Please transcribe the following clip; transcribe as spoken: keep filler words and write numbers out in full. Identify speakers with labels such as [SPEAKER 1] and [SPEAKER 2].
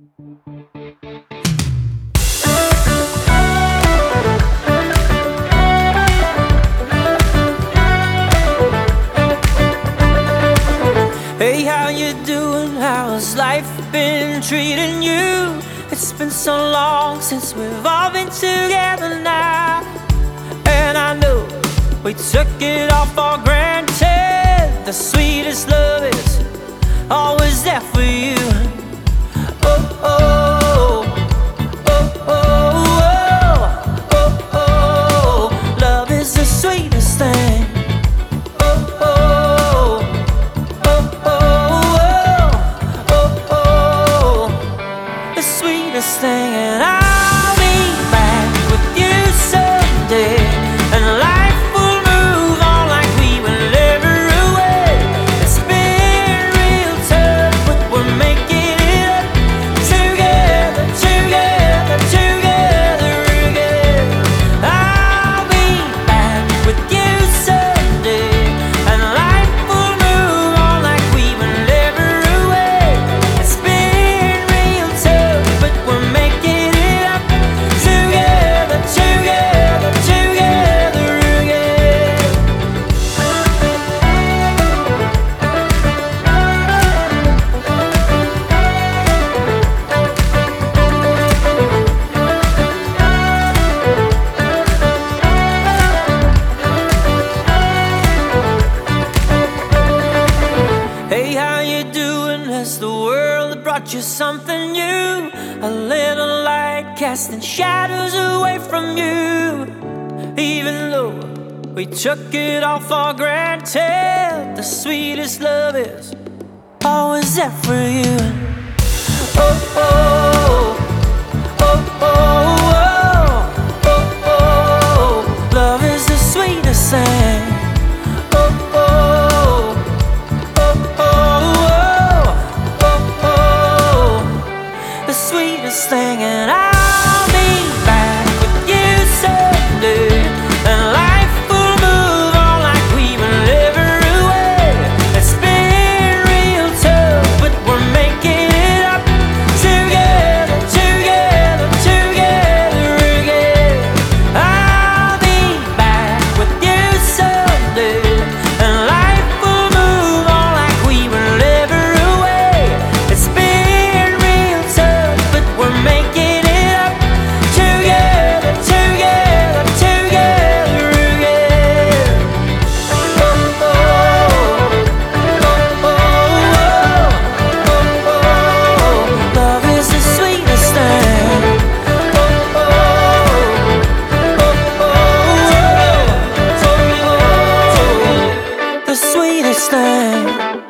[SPEAKER 1] Hey, how you doing? How's life been treating you? It's been so long since we've all been together now. And I know we took it all for granted. The sweetest love is always there for you. Oh, oh, oh, oh, oh, oh, oh. Love is the sweetest thing. Oh, oh, oh, oh, oh, oh, the sweetest thing. And I'll be back with you someday, and life will move on like we were never away. It's been real tough, but we're making it up together, together, together again. I'll be back with you someday, and life will move on like we were never away. It's been real tough, but we're making it up together, together, together again. Hey, how you doing? Has the world brought you something new? A little light casting shadows away from you. Even though we took it all for granted, the sweetest love is always there for you. Oh, oh, oh, oh, oh, oh, oh. Love is the sweetest thing. Oh, oh, oh, oh, oh, oh, the sweetest thing. And I'll be back with you someday, and life will move on like we were never away. It's been real tough, but we're making it up together, together, together again. I'll be back with you someday, and life will move on like we were never away. It's been real tough, but we're making it up together, together, together again. Oh, oh, oh, oh, oh, oh. Love is the sweetest thing. Oh, oh, oh, oh, oh, oh, the sweetest thing.